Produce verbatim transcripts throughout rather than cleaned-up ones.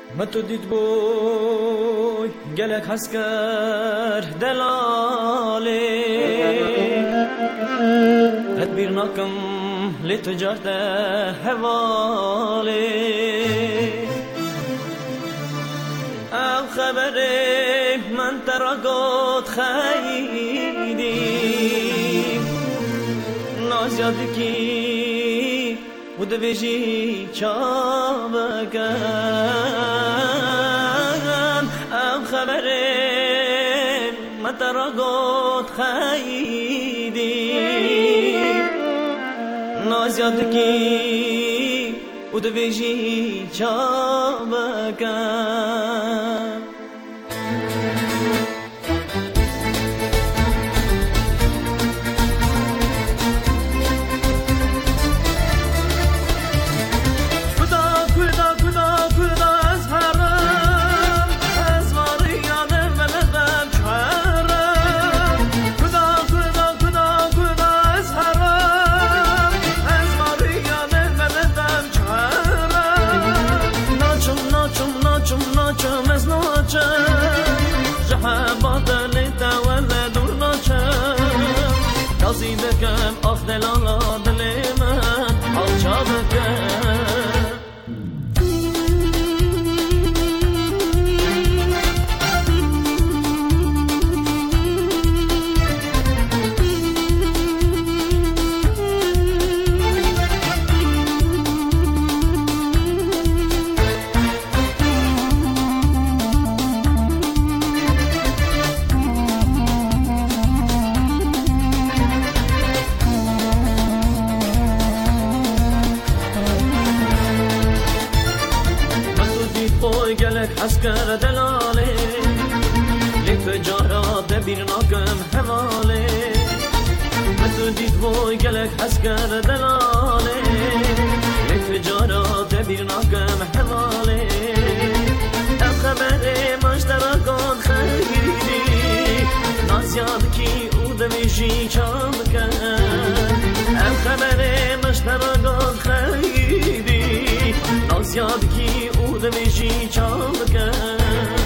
متو دید بوی گلک هسکر دلاله تدبیر نکم لتجارت حواله او خبره من ترا گفت خیلی نازیاد کی بود ویجی چابکن او خبره من ترا گفت خیلی نازیاد کی بود ویجی چابکن قصيدكم أفضل على ظلمة عجبك اسکر دلاله لتجارت دبیر ناکم حواله متو دید وای گلک اسکر دلاله لتجارت دبیر ناکم حواله ام خبره مشترکان خیلی نازیاد کی او دمیشی چام کن ام خبره مشترکان خیلی نازیاد کی او دمیشی چام کن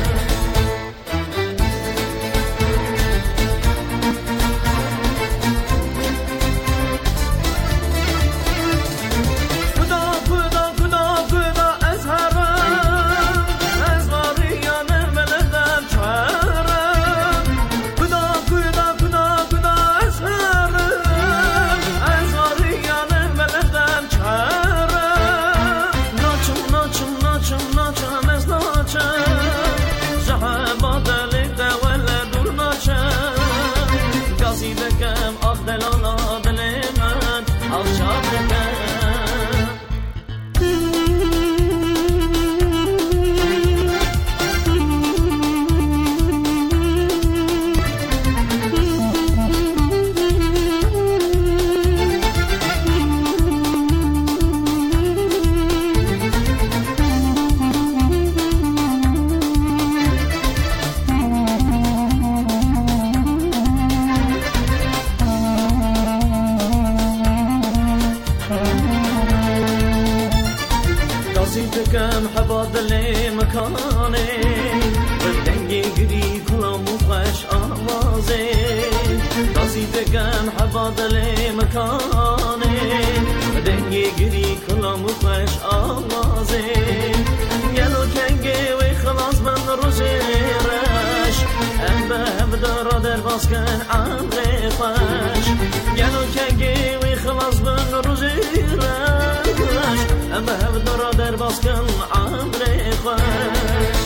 كم حباب اللي مكاني والدنيا قري كلها مفش آوازي قصيدة كم حباب اللي مكاني والدنيا قري كلها مفش آوازي يلو كنجي وخلاص من رجيرش أنبه بدر در باسكن عمري فش يلو كنجي وخلاص من رجيرش أما هم درا در باسكن عمري خوش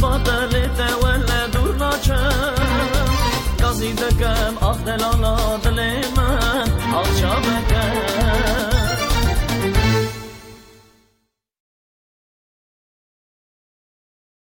قصيدكم أفضل على